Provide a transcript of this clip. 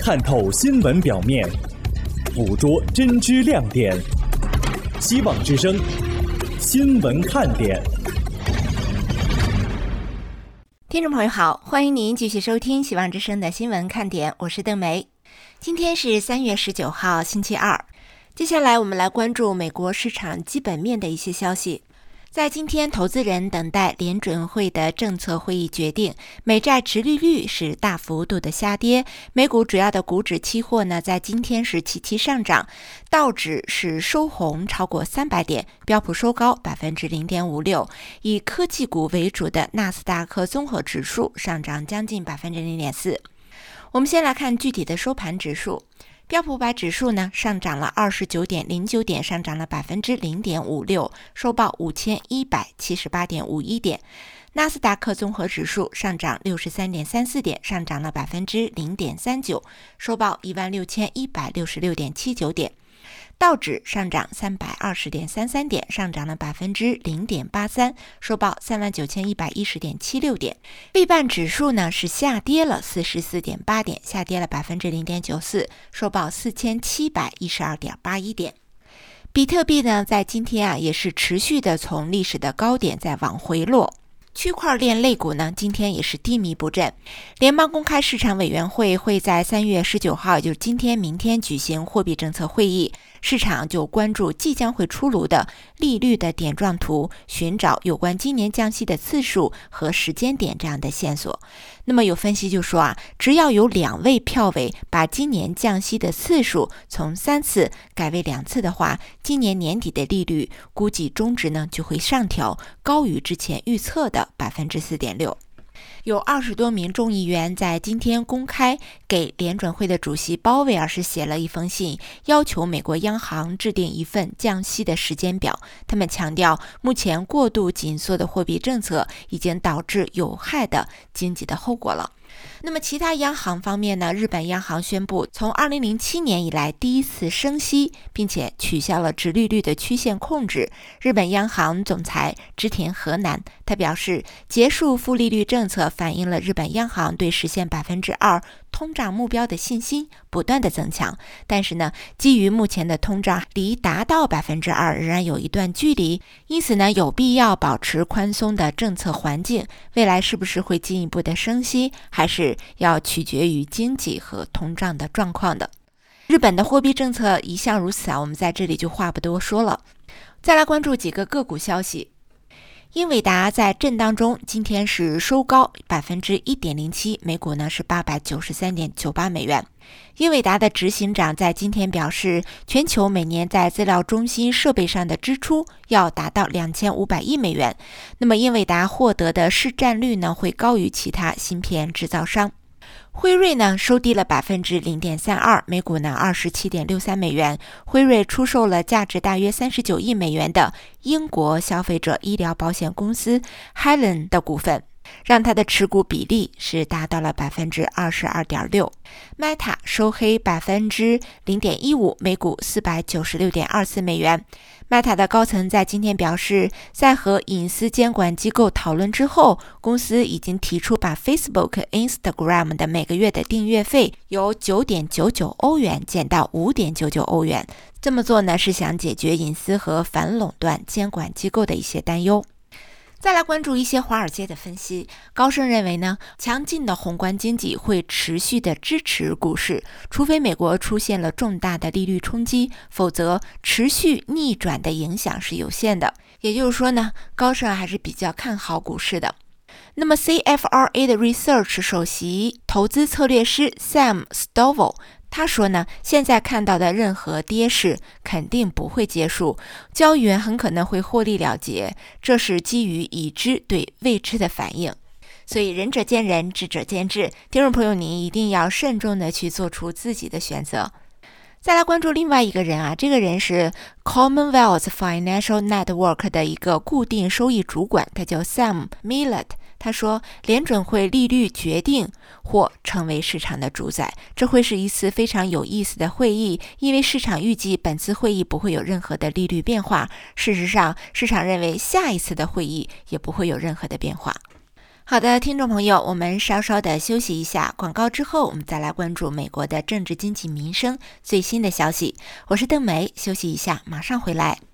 探透新闻表面，捕捉真知亮点。希望之声，新闻看点。 听众朋友好，欢迎您继续收听希望之声的新闻看点，我是邓梅。今天是3月19号星期二，接下来我们来关注美国市场基本面的一些消息。在今天，投资人等待联准会的政策会议决定，美债殖利率是大幅度的下跌，美股主要的股指期货呢，在今天是齐齐上涨，道指是收红超过300点，标普收高 0.56%， 以科技股为主的纳斯达克综合指数上涨将近 0.4%。 我们先来看具体的收盘指数。标普500指数呢上涨了 29.09 点，上涨了 0.56%， 收报 5178.51 点。纳斯达克综合指数上涨 63.34 点，上涨了 0.39%， 收报 16,166.79 点。道指上涨 320.33 点，上涨了 0.83%， 收报 39,110.76 点。费半指数呢是下跌了 44.8 点，下跌了 0.94%， 收报 4,712.81 点。比特币呢在今天也是持续的从历史的高点在往回落。区块链类股呢今天也是低迷不振。联邦公开市场委员会会在3月19号，也就是今天明天举行货币政策会议，市场就关注即将会出炉的利率的点状图，寻找有关今年降息的次数和时间点这样的线索。那么有分析就说只要有2位票委把今年降息的次数从3次改为2次的话，今年年底的利率估计中值呢就会上调，高于之前预测的 4.6%。有20多名众议员在今天公开给联准会的主席鲍威尔是写了一封信，要求美国央行制定一份降息的时间表。他们强调，目前过度紧缩的货币政策已经导致有害的经济的后果了。那么其他央行方面呢，日本央行宣布从2007年以来第一次升息，并且取消了殖利率的曲线控制。日本央行总裁织田和男他表示，结束负利率政策反映了日本央行对实现 2% 通胀目标的信心不断的增强，但是呢，基于目前的通胀离达到 2% 仍然有一段距离，因此呢，有必要保持宽松的政策环境。未来是不是会进一步的升息，还是要取决于经济和通胀的状况的。日本的货币政策一向如此我们在这里就话不多说了。再来关注几个个股消息。英伟达在震荡中今天是收高 1.07%， 每股呢是 893.98 美元。英伟达的执行长在今天表示，全球每年在资料中心设备上的支出要达到2500亿美元。那么英伟达获得的市占率呢会高于其他芯片制造商。辉瑞呢收低了 0.32%， 每股呢 27.63 美元。辉瑞出售了价值大约39亿美元的英国消费者医疗保险公司 Helen 的股份，让它的持股比例是达到了 22.6%。 Meta 收黑 0.15%， 每股 496.24 美元。Meta 的高层在今天表示，在和隐私监管机构讨论之后，公司已经提出把 Facebook、Instagram 的每个月的订阅费由 9.99 欧元减到 5.99 欧元。这么做呢，是想解决隐私和反垄断监管机构的一些担忧。再来关注一些华尔街的分析。高盛认为呢，强劲的宏观经济会持续的支持股市，除非美国出现了重大的利率冲击，否则持续逆转的影响是有限的。也就是说呢，高盛还是比较看好股市的。那么 CFRA 的 Research 首席投资策略师 Sam Stovall他说呢，现在看到的任何跌势肯定不会结束，交易员很可能会获利了结，这是基于已知对未知的反应。所以仁者见仁，智者见智，听众朋友您一定要慎重的去做出自己的选择。再来关注另外一个人这个人是 Commonwealth Financial Network 的一个固定收益主管，他叫 Sam Millett。他说，联准会利率决定或成为市场的主宰，这会是一次非常有意思的会议，因为市场预计本次会议不会有任何的利率变化。事实上，市场认为下一次的会议也不会有任何的变化。 好的，听众朋友，我们稍稍的休息一下，广告之后我们再来关注美国的政治经济民生最新的消息。我是邓梅，休息一下，马上回来。